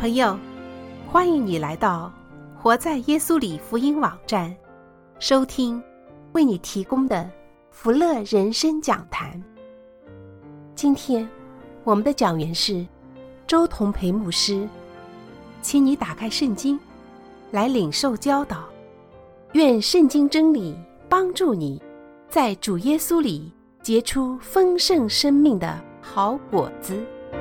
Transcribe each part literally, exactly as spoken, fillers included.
朋友，欢迎你来到活在耶稣里福音网站，收听为你提供的福乐人生讲坛。今天我们的讲员是周同培牧师，请你打开圣经来领受教导，愿圣经真理帮助你在主耶稣里结出丰盛生命的好果子。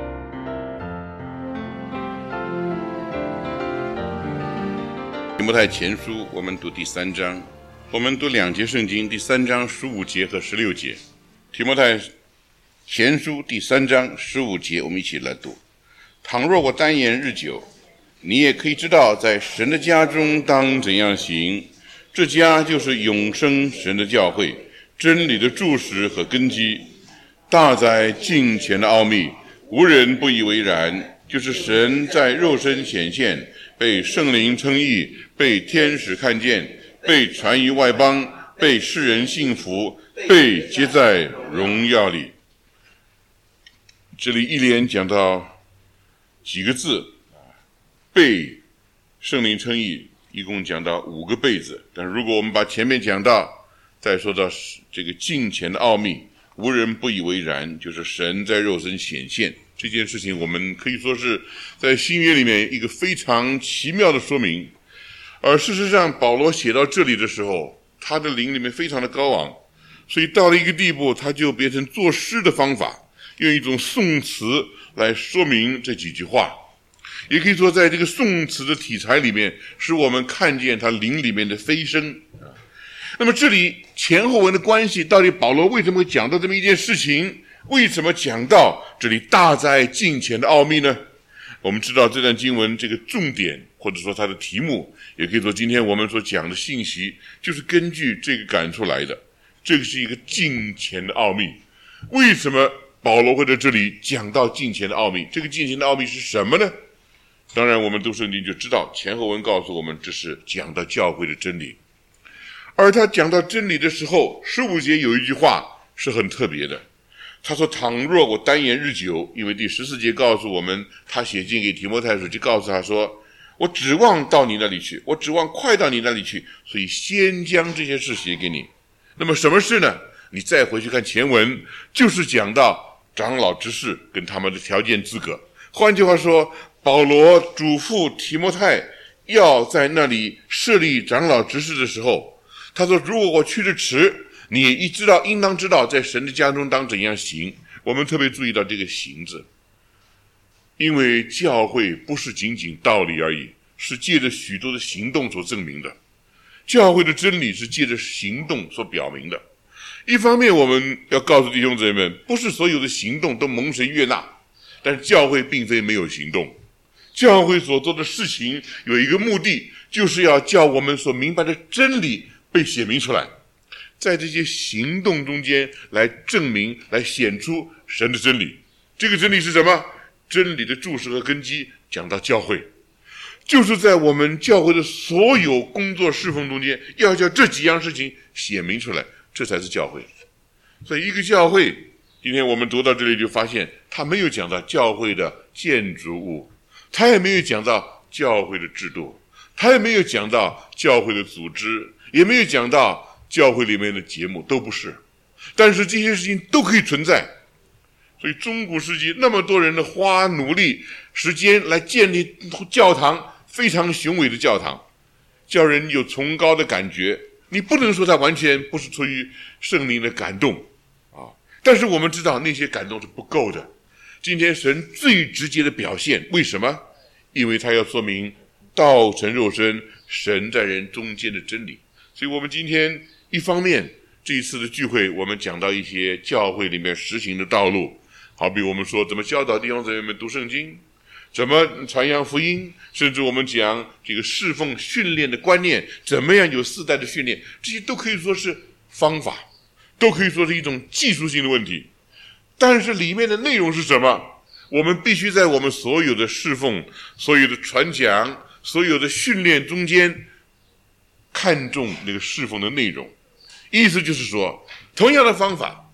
提摩太前书我们读第三章，我们读两节圣经，第三章十五节和十六节。提摩太前书第三章十五节，我们一起来读。倘若我单言日久，你也可以知道在神的家中当怎样行，这家就是永生神的教会，真理的柱石和根基，大在敬虔的奥秘，无人不以为然，就是神在肉身显现，被圣灵称义，被天使看见，被传于外邦，被世人信服，被接在荣耀里。这里一连讲到几个字，被圣灵称义，一共讲到五个被字。但如果我们把前面讲到，再说到这个敬虔的奥秘，无人不以为然，就是神在肉身显现这件事情，我们可以说是在新约里面一个非常奇妙的说明。而事实上保罗写到这里的时候，他的灵里面非常的高昂，所以到了一个地步，他就变成作诗的方法，用一种颂词来说明这几句话。也可以说在这个颂词的题材里面，使我们看见他灵里面的飞升。那么这里前后文的关系，到底保罗为什么会讲到这么一件事情？为什么讲到这里大在敬虔的奥秘呢？我们知道这段经文这个重点，或者说它的题目，也可以说今天我们所讲的信息，就是根据这个赶出来的。这个是一个敬虔的奥秘。为什么保罗会在这里讲到敬虔的奥秘？这个敬虔的奥秘是什么呢？当然我们读圣经就知道，前后文告诉我们这是讲到教会的真理。而他讲到真理的时候，十五节有一句话是很特别的，他说倘若我单言日久，因为第十四节告诉我们，他写信给提摩太时就告诉他说，我指望到你那里去，我指望快到你那里去，所以先将这些事写给你。那么什么事呢？你再回去看前文，就是讲到长老执事跟他们的条件资格。换句话说，保罗嘱咐提摩太要在那里设立长老执事的时候，他说如果我去的迟，你也一知道应当知道在神的家中当怎样行。我们特别注意到这个行字，因为教会不是仅仅道理而已，是借着许多的行动所证明的。教会的真理是借着行动所表明的。一方面我们要告诉弟兄姊妹们，不是所有的行动都蒙神悦纳，但是教会并非没有行动。教会所做的事情有一个目的，就是要叫我们所明白的真理被写明出来，在这些行动中间来证明，来显出神的真理。这个真理是什么？真理的注释和根基讲到教会，就是在我们教会的所有工作侍奉中间，要叫这几样事情写明出来，这才是教会。所以一个教会，今天我们读到这里就发现，他没有讲到教会的建筑物，他也没有讲到教会的制度，他也没有讲到教会的组织，也没有讲到教会里面的节目，都不是。但是这些事情都可以存在。所以中古世纪那么多人的花努力时间来建立教堂，非常雄伟的教堂，叫人有崇高的感觉。你不能说它完全不是出于圣灵的感动啊，但是我们知道那些感动是不够的。今天神最直接的表现，为什么？因为他要说明道成肉身，神在人中间的真理。所以我们今天一方面这一次的聚会，我们讲到一些教会里面实行的道路，好比我们说怎么教导弟兄姊妹们读圣经，怎么传扬福音，甚至我们讲这个侍奉训练的观念，怎么样有世代的训练，这些都可以说是方法，都可以说是一种技术性的问题。但是里面的内容是什么？我们必须在我们所有的侍奉、所有的传讲、所有的训练中间看重那个侍奉的内容。意思就是说，同样的方法，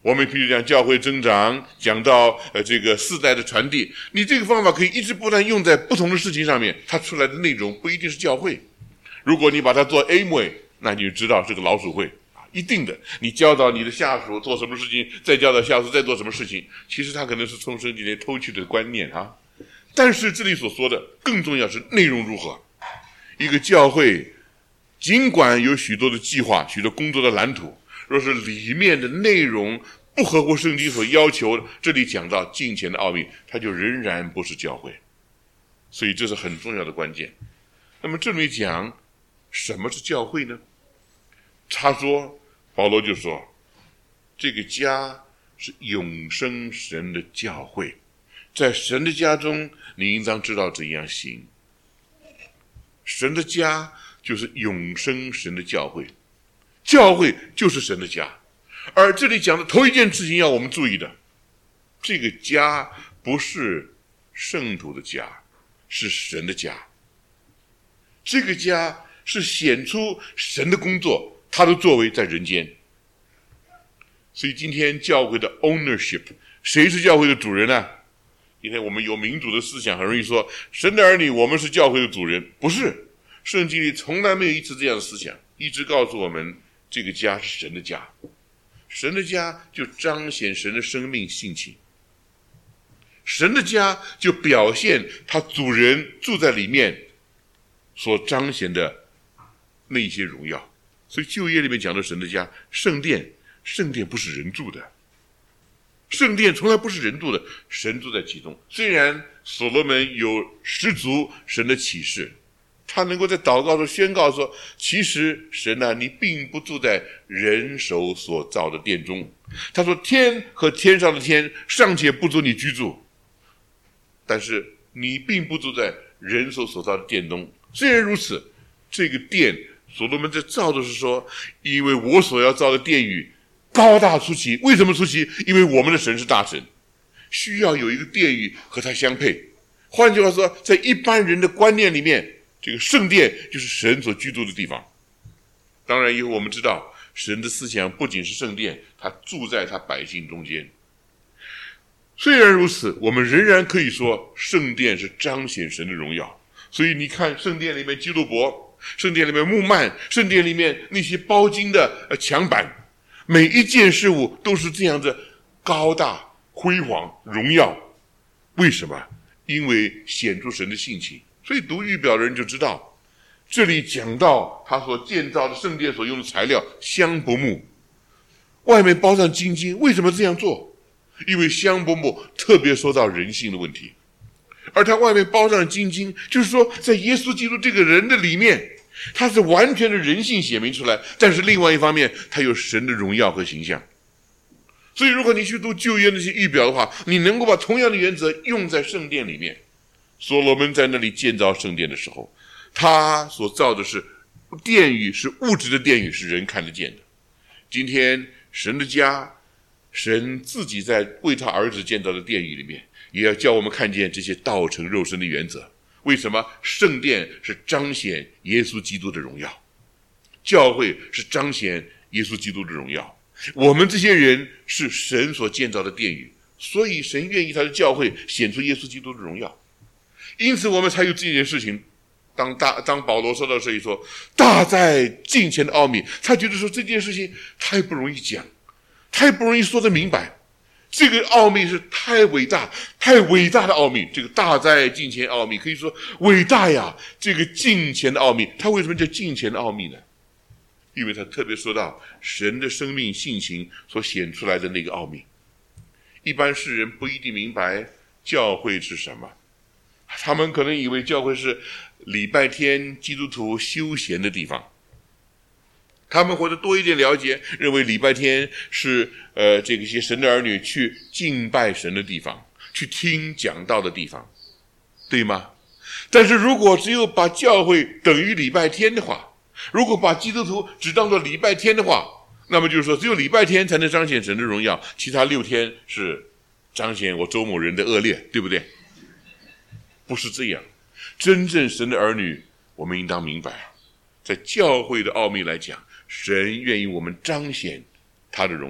我们譬如讲教会增长，讲到呃这个世代的传递，你这个方法可以一直不断用在不同的事情上面，它出来的内容不一定是教会。如果你把它做 Amway， 那你就知道是个老鼠会，一定的。你教导你的下属做什么事情，再教导下属再做什么事情，其实他可能是从圣经里偷取的观念啊。但是这里所说的更重要是内容如何。一个教会尽管有许多的计划，许多工作的蓝图，若是里面的内容不合乎圣经所要求的，这里讲到敬虔的奥秘，它就仍然不是教会。所以这是很重要的关键。那么这里讲什么是教会呢？他说，保罗就说，这个家是永生神的教会，在神的家中，你应当知道怎样行。神的家就是永生神的教会，教会就是神的家。而这里讲的头一件事情要我们注意的，这个家不是圣徒的家，是神的家。这个家是显出神的工作，他的作为在人间。所以今天教会的 ownership， 谁是教会的主人呢？今天我们有民主的思想，很容易说神的儿女我们是教会的主人，不是。圣经里从来没有一次这样的思想，一直告诉我们这个家是神的家。神的家就彰显神的生命性情，神的家就表现他主人住在里面所彰显的那一些荣耀。所以旧约里面讲的神的家，圣殿，圣殿不是人住的，圣殿从来不是人住的，神住在其中。虽然所罗门有十足神的启示，他能够在祷告中宣告说，其实神啊，你并不住在人手所造的殿中。他说天和天上的天尚且不足你居住，但是你并不住在人手所造的殿中。虽然如此，这个殿所罗门在造的是说，因为我所要造的殿宇高大出奇。为什么出奇？因为我们的神是大神，需要有一个殿宇和他相配。换句话说，在一般人的观念里面，这个圣殿就是神所居住的地方。当然以后我们知道，神的思想不仅是圣殿，他住在他百姓中间。虽然如此，我们仍然可以说圣殿是彰显神的荣耀。所以你看圣殿里面基路伯，圣殿里面木幔，圣殿里面那些包金的墙板，每一件事物都是这样子高大辉煌荣耀。为什么？因为显出神的性情。所以读预表的人就知道，这里讲到他所建造的圣殿所用的材料香柏木，外面包上金金。为什么这样做？因为香柏木特别说到人性的问题，而他外面包上金金，就是说在耶稣基督这个人的里面，他是完全的人性显明出来，但是另外一方面他有神的荣耀和形象。所以如果你去读旧约那些预表的话，你能够把同样的原则用在圣殿里面。所罗门在那里建造圣殿的时候，他所造的是殿宇，是物质的殿宇，是人看得见的。今天神的家，神自己在为他儿子建造的殿宇里面，也要叫我们看见这些道成肉身的原则。为什么？圣殿是彰显耶稣基督的荣耀，教会是彰显耶稣基督的荣耀。我们这些人是神所建造的殿宇，所以神愿意他的教会显出耶稣基督的荣耀。因此我们才有这件事情。当大当保罗说到这里说大在敬虔的奥秘，他觉得说这件事情太不容易讲，太不容易说得明白。这个奥秘是太伟大太伟大的奥秘，这个大在敬虔奥秘可以说伟大呀。这个敬虔的奥秘，他为什么叫敬虔的奥秘呢？因为他特别说到神的生命性情所显出来的那个奥秘。一般世人不一定明白教会是什么，他们可能以为教会是礼拜天基督徒休闲的地方，他们或者多一点了解，认为礼拜天是呃这个些神的儿女去敬拜神的地方，去听讲道的地方，对吗？但是如果只有把教会等于礼拜天的话，如果把基督徒只当作礼拜天的话，那么就是说只有礼拜天才能彰显神的荣耀，其他六天是彰显我周某人的恶劣，对不对？不是这样。真正神的儿女，我们应当明白，在教会的奥秘来讲，神愿意我们彰显他的荣耀。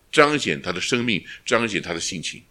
彰显他的生命，彰显他的性情。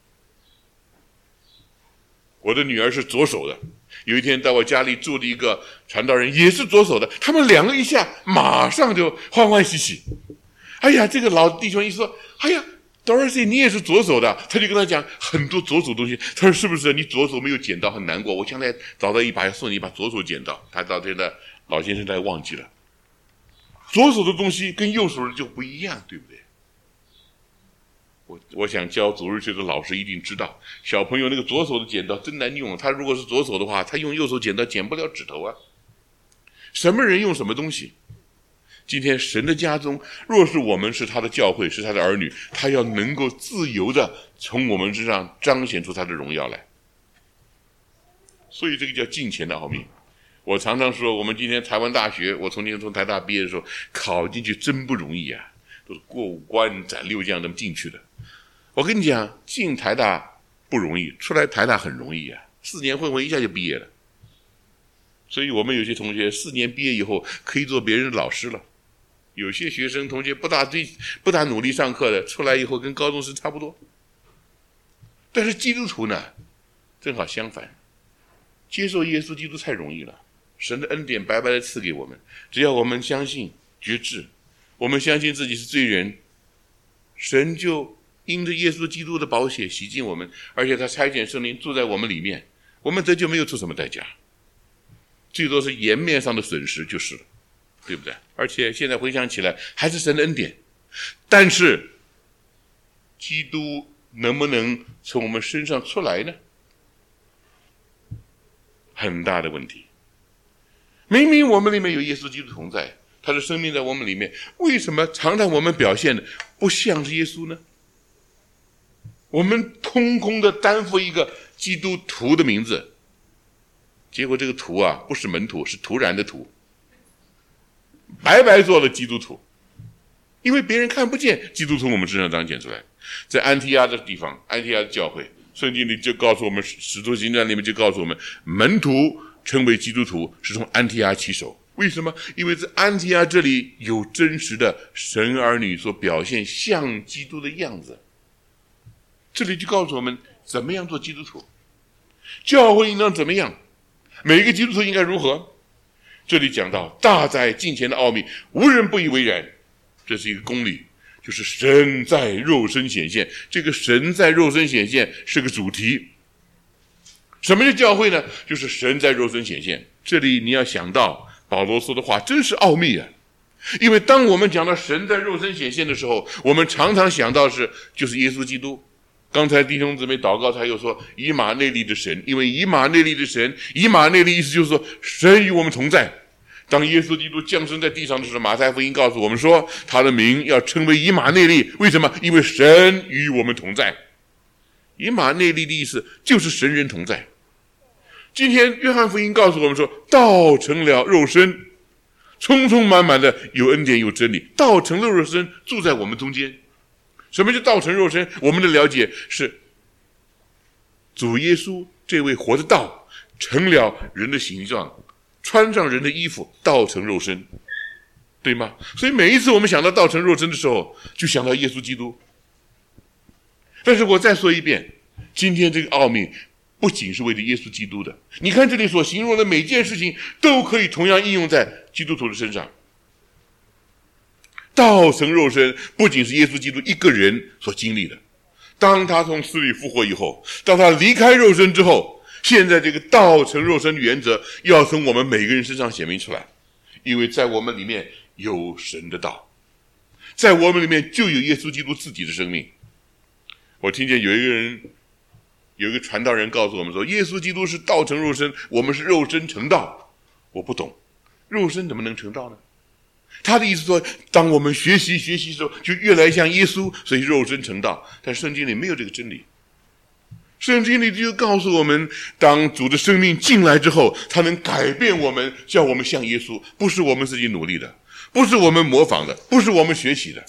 我的女儿是左手的，有一天到我家里住的一个传道人也是左手的，他们两个一下马上就欢欢喜喜。哎呀，这个老弟兄一说，哎呀 Dorothy 你也是左手的，他就跟他讲很多左手东西。他说是不是你左手没有剪刀很难过，我将来找到一把要送你一把左手剪刀。他到现在老先生他也忘记了，左手的东西跟右手的就不一样，对不对？我我想教主日学的老师一定知道，小朋友那个左手的剪刀真难用，他如果是左手的话，他用右手剪刀剪不了指头啊。什么人用什么东西？今天神的家中，若是我们是他的教会，是他的儿女，他要能够自由的从我们身上彰显出他的荣耀来。所以这个叫敬虔的奥秘。我常常说，我们今天台湾大学，我从前从台大毕业的时候，考进去真不容易啊，都是过五关斩六将这么进去的。我跟你讲，进台大不容易，出来台大很容易啊，四年混混一下就毕业了。所以我们有些同学四年毕业以后可以做别人的老师了。有些学生同学不大追不大努力上课的，出来以后跟高中生差不多。但是基督徒呢，正好相反，接受耶稣基督太容易了，神的恩典白白的赐给我们，只要我们相信觉志，我们相信自己是罪人，神就因着耶稣基督的宝血洗净我们，而且他差遣圣灵住在我们里面，我们这就没有出什么代价，最多是颜面上的损失就是了，对不对？而且现在回想起来还是神的恩典。但是基督能不能从我们身上出来呢？很大的问题。明明我们里面有耶稣基督同在，他的生命在我们里面，为什么常常我们表现的不像是耶稣呢？我们空空的担负一个基督徒的名字，结果这个徒啊，不是门徒，是突然的徒，白白做了基督徒。因为别人看不见基督从我们身上彰显出来。在安提阿的地方，安提阿的教会，圣经里就告诉我们，使徒行传里面就告诉我们，门徒成为基督徒是从安提阿起手。为什么？因为在安提阿这里有真实的神儿女所表现像基督的样子。这里就告诉我们怎么样做基督徒，教会应当怎么样，每一个基督徒应该如何。这里讲到大在敬虔的奥秘，无人不以为然，这是一个公理，就是神在肉身显现。这个神在肉身显现是个主题。什么是教会呢？就是神在肉身显现。这里你要想到保罗说的话真是奥秘啊！因为当我们讲到神在肉身显现的时候，我们常常想到是就是耶稣基督。刚才弟兄姊妹祷告他又说以马内利的神，因为以马内利的神，以马内利意思就是说神与我们同在。当耶稣基督降生在地上的时候，马太福音告诉我们说他的名要称为以马内利。为什么？因为神与我们同在。以马内利的意思就是神人同在。今天约翰福音告诉我们说，道成了肉身，充充满满的有恩典有真理，道成了肉身住在我们中间。什么叫道成肉身？我们的了解是主耶稣这位活的道成了人的形状，穿上人的衣服，道成肉身，对吗？所以每一次我们想到道成肉身的时候，就想到耶稣基督。但是我再说一遍，今天这个奥秘不仅是为了耶稣基督的，你看这里所形容的每件事情都可以同样应用在基督徒的身上。道成肉身不仅是耶稣基督一个人所经历的，当他从死里复活以后，当他离开肉身之后，现在这个道成肉身的原则要从我们每个人身上显明出来。因为在我们里面有神的道，在我们里面就有耶稣基督自己的生命。我听见有一个人有一个传道人告诉我们说，耶稣基督是道成肉身，我们是肉身成道。我不懂，肉身怎么能成道呢？他的意思说，当我们学习学习的时候，就越来像耶稣，所以肉身成道。但圣经里没有这个真理。圣经里就告诉我们，当主的生命进来之后，他能改变我们，叫我们像耶稣，不是我们自己努力的，不是我们模仿的，不是我们学习的。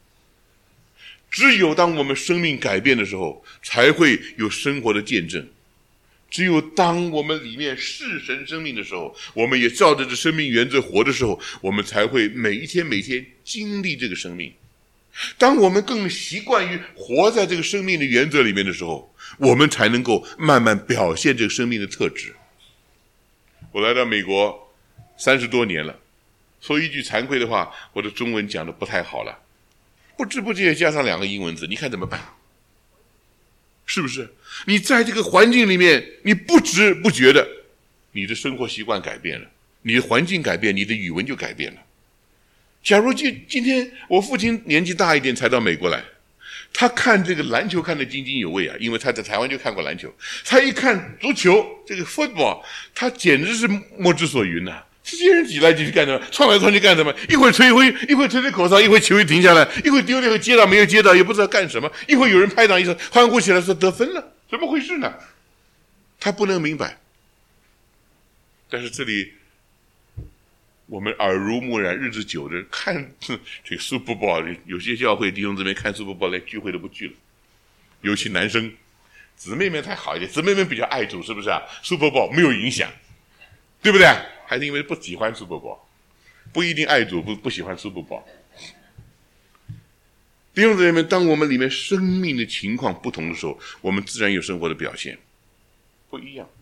只有当我们生命改变的时候，才会有生活的见证。只有当我们里面是神生命的时候，我们也照着这生命原则活的时候，我们才会每一天每天经历这个生命。 当我们更习惯于活在这个生命的原则里面的时候，我们才能够慢慢表现这个生命的特质。我来到美国三十多年了，说一句惭愧的话，我的中文讲的不太好了，不知不觉加上两个英文字，你看怎么办？是不是？你在这个环境里面，你不知不觉的，你的生活习惯改变了，你的环境改变，你的语文就改变了。假如今今天我父亲年纪大一点才到美国来，他看这个篮球看得津津有味啊，因为他在台湾就看过篮球。他一看足球这个 football， 他简直是莫之所云呐、啊！这些人挤来挤去干什么？窜来窜去干什么？一会儿吹一会，一会儿吹吹口哨，一会球一停下来，一会丢了，一会接到没有接到，也不知道干什么。一会有人拍掌一声，欢呼起来说得分了，怎么回事呢？他不能明白。但是这里我们耳濡目染，日子久的看这个 Super Bowl， 有些教会弟兄姊妹看 Super Bowl 连聚会都不聚了，尤其男生，姊妹们才好一点，姊妹们比较爱主，是不是啊 ？Super Bowl 没有影响，对不对？还是因为不喜欢 Super Bowl， 不一定爱主，不不喜欢 Super Bowl。弟兄姊妹们，当我们里面生命的情况不同的时候，我们自然有生活的表现不一样。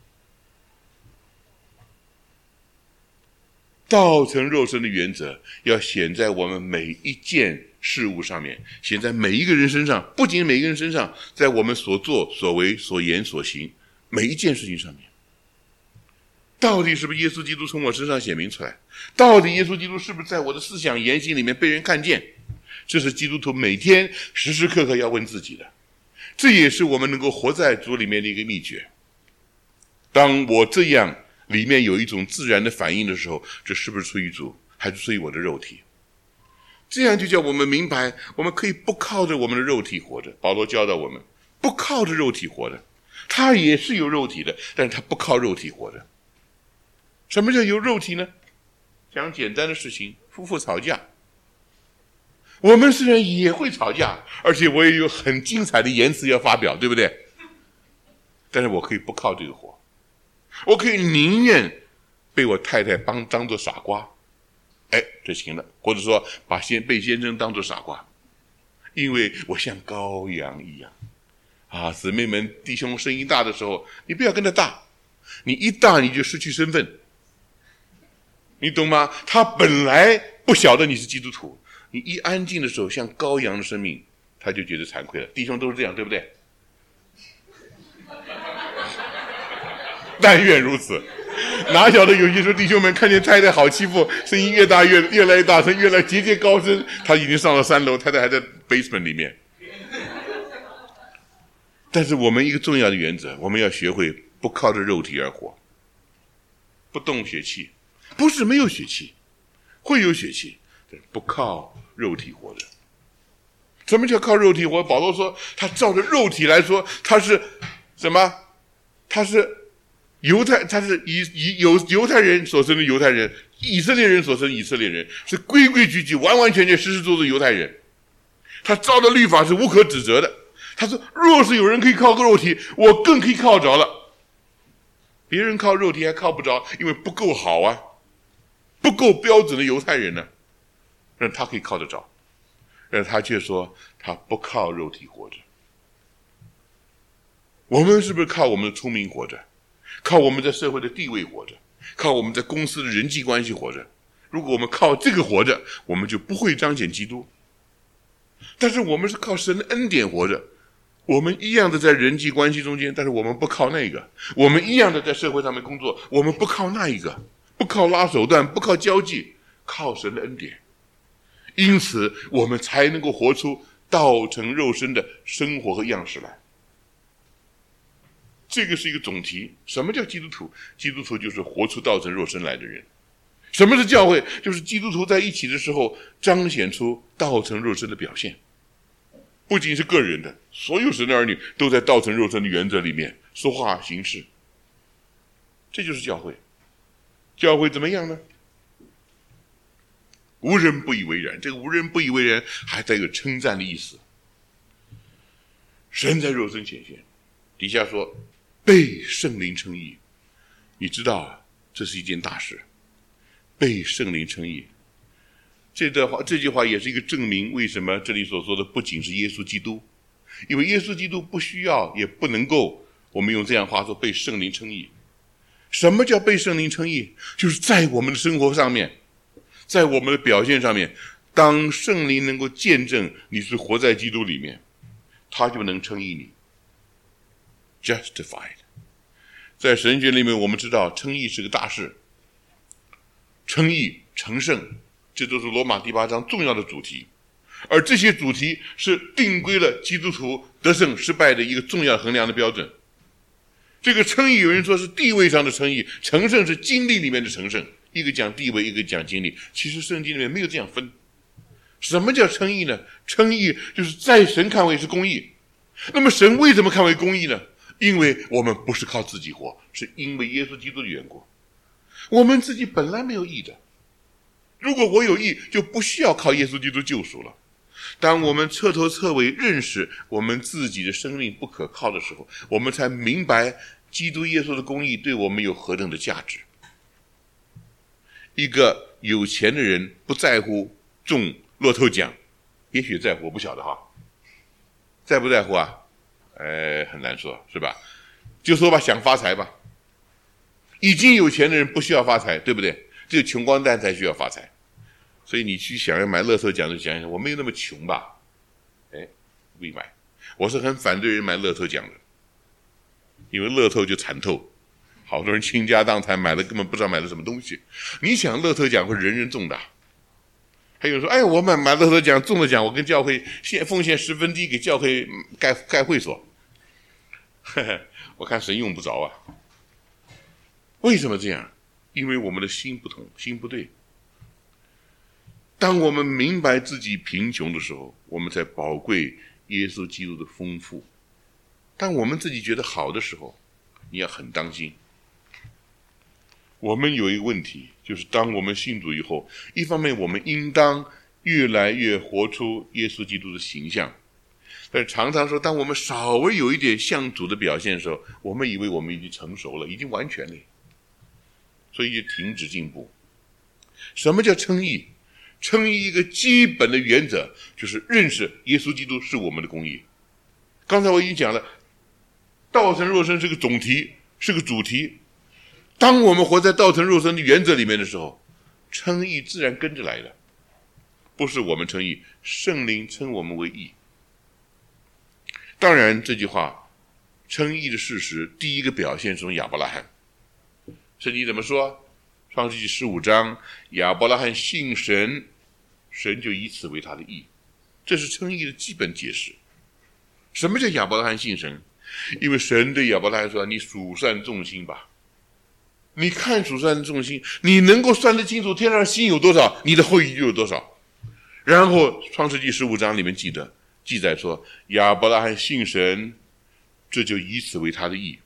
道成肉身的原则要显在我们每一件事物上面，显在每一个人身上，不仅每一个人身上，在我们所作所为所言所行每一件事情上面，到底是不是耶稣基督从我身上显明出来？到底耶稣基督是不是在我的思想言行里面被人看见？这是基督徒每天时时刻刻要问自己的，这也是我们能够活在主里面的一个秘诀。当我这样里面有一种自然的反应的时候，这是不是出于主，还是出于我的肉体？这样就叫我们明白，我们可以不靠着我们的肉体活着。保罗教导我们，不靠着肉体活着，他也是有肉体的，但是他不靠肉体活着。什么叫有肉体呢？讲简单的事情，夫妇吵架，我们虽然也会吵架，而且我也有很精彩的言辞要发表，对不对？但是我可以不靠这个活。我可以宁愿被我太太帮当作傻瓜，哎，这行了。或者说把先被先生当作傻瓜，因为我像羔羊一样啊！姊妹们，弟兄声音大的时候，你不要跟他大，你一大你就失去身份，你懂吗？他本来不晓得你是基督徒，你一安静的时候，像羔羊的生命，他就觉得惭愧了。弟兄都是这样，对不对？但愿如此，哪晓得有些时候弟兄们看见太太好欺负，声音越大越越来越大声，越来节节高升，他已经上了三楼，太太还在 basement 里面。但是我们一个重要的原则，我们要学会不靠着肉体而活，不动血气，不是没有血气，会有血气，但不靠肉体活着。什么叫靠肉体活？保罗说他照着肉体来说，他是什么？他是犹太，他是以以犹犹太人所生的犹太人，以色列人所生的以色列人，是规规矩矩、完完全全、实实做做犹太人。他照的律法是无可指责的。他说：“若是有人可以靠个肉体，我更可以靠着了。别人靠肉体还靠不着，因为不够好啊，不够标准的犹太人呢，让他可以靠得着，但他却说他不靠肉体活着。我们是不是靠我们的聪明活着？”靠我们在社会的地位活着，靠我们在公司的人际关系活着。如果我们靠这个活着，我们就不会彰显基督。但是我们是靠神的恩典活着，我们一样的在人际关系中间，但是我们不靠那个。我们一样的在社会上面工作，我们不靠那一个，不靠拉手段，不靠交际，靠神的恩典。因此我们才能够活出道成肉身的生活和样式来。这个是一个总题。什么叫基督徒？基督徒就是活出道成肉身来的人。什么是教会？就是基督徒在一起的时候彰显出道成肉身的表现。不仅是个人的，所有神的儿女都在道成肉身的原则里面说话行事。这就是教会。教会怎么样呢？无人不以为然。这个无人不以为然还带有称赞的意思。神在肉身显现，底下说被圣灵称义。你知道这是一件大事，被圣灵称义。 这段话这句话也是一个证明，为什么这里所说的不仅是耶稣基督，因为耶稣基督不需要也不能够，我们用这样话说，被圣灵称义。什么叫被圣灵称义？就是在我们的生活上面，在我们的表现上面，当圣灵能够见证你是活在基督里面，他就能称义你 justified。 在神学里面，我们知道称义是个大事，称义成圣，这都是罗马第八章重要的主题，而这些主题是定规了基督徒得胜失败的一个重要衡量的标准。这个称义有人说是地位上的称义，成圣是经历里面的成圣，一个讲地位，一个讲经历，其实圣经里面没有这样分。什么叫称义呢？称义就是在神看为是公义。那么神为什么看为公义呢？因为我们不是靠自己活，是因为耶稣基督的缘故。我们自己本来没有义的，如果我有义，就不需要靠耶稣基督救赎了。当我们彻头彻尾认识我们自己的生命不可靠的时候，我们才明白基督耶稣的公义对我们有何等的价值。一个有钱的人不在乎中乐透奖，也许在乎，我不晓得哈，在不在乎啊？呃，很难说，是吧？就说吧，想发财吧。已经有钱的人不需要发财，对不对？只有穷光蛋才需要发财。所以你去想要买乐透奖，就想想，我没有那么穷吧？哎，未买。我是很反对人买乐透奖的，因为乐透就惨透，好多人倾家荡产买了，根本不知道买了什么东西。你想乐透奖会人人中的，还有人说，哎，我买买乐透奖中了奖，我跟教会献奉献十分之一给教会盖盖会所。呵呵，我看神用不着啊。为什么这样？因为我们的心不同，心不对。当我们明白自己贫穷的时候，我们才宝贵耶稣基督的丰富。当我们自己觉得好的时候，你要很当心。我们有一个问题，就是当我们信主以后，一方面我们应当越来越活出耶稣基督的形象，但是常常说，当我们稍微有一点像主的表现的时候，我们以为我们已经成熟了，已经完全了，所以就停止进步。什么叫称义？称义一个基本的原则就是认识耶稣基督是我们的公义。刚才我已经讲了，道成肉身是个总题，是个主题。当我们活在道成肉身的原则里面的时候，称义自然跟着来的。不是我们称义，圣灵称我们为义。当然这句话称义的事实，第一个表现是从亚伯拉罕。圣经怎么说？创世纪十五章，亚伯拉罕信神，神就以此为他的义。这是称义的基本解释。什么叫亚伯拉罕信神？因为神对亚伯拉罕说，你数算众星吧。你看数算众星，你能够算得清楚天上星有多少，你的后裔就有多少。然后创世纪十五章里面记得记载说，亚伯拉罕信神，这就以此为他的义。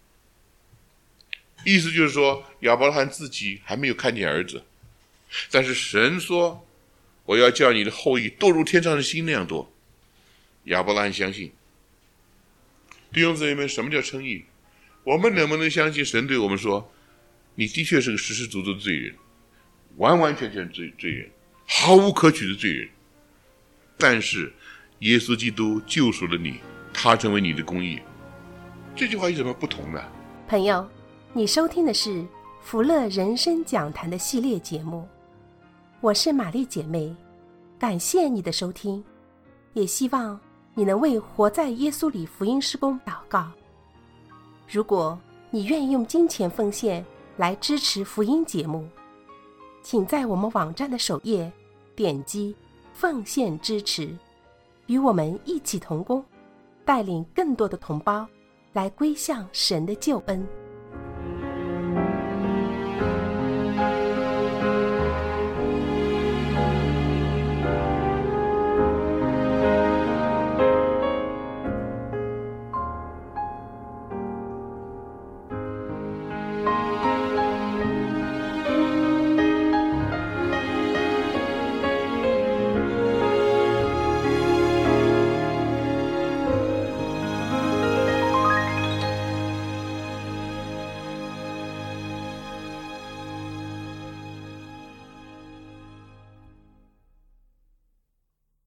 意思就是说，亚伯拉罕自己还没有看见儿子，但是神说，我要叫你的后裔多如天上的星那样多。亚伯拉罕相信。弟兄姊妹们，什么叫称义？我们能不能相信神对我们说，你的确是个实实足足的罪人，完完全全罪罪人，毫无可取的罪人，但是耶稣基督救赎了你，他成为你的公义。这句话有什么不同呢？ 朋友，你收听的是福乐人生讲坛的系列节目，我是玛丽姐妹，感谢你的收听，也希望你能为活在耶稣里福音事工祷告。如果你愿意用金钱奉献来支持福音节目，请在我们网站的首页点击奉献支持，与我们一起同工，带领更多的同胞来归向神的救恩。